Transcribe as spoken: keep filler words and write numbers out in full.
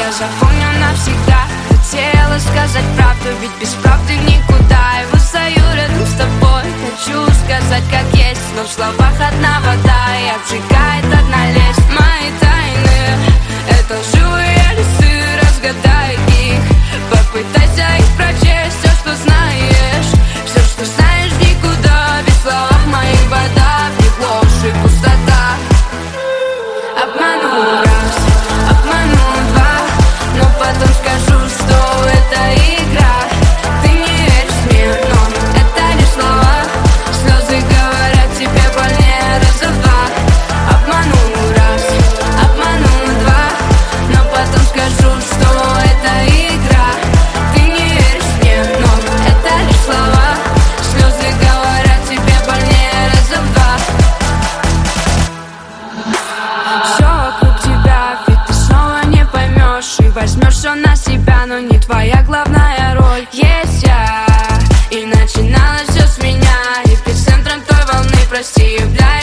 я запомню навсегда. Хотела сказать правду, ведь без правды никуда. И выстою рядом с тобой, хочу сказать как есть, но в словах одна вода, и обжигает одна лесть. Мои тайны — это живые листы, разгадай их, попытайся их прочесть. Все, что знаешь, все, что знаешь, никуда. Без слов моих вода, в них ложь и пустота. Обману раз, обману два, но потом скажу, что это игра. Ты не веришь мне, но это лишь слова. Слезы говорят тебе больнее раза в два. Обману раз, обману два, но потом скажу, что это игра. Ты не веришь мне, но это лишь слова. Слезы говорят тебе больнее раза в два. Все вокруг тебя, ведь ты снова не поймешь и возьмешь все на себя, но не твоя главная роль. Есть я, и начиналось все с меня. Эпицентром той волны, прости, являюсь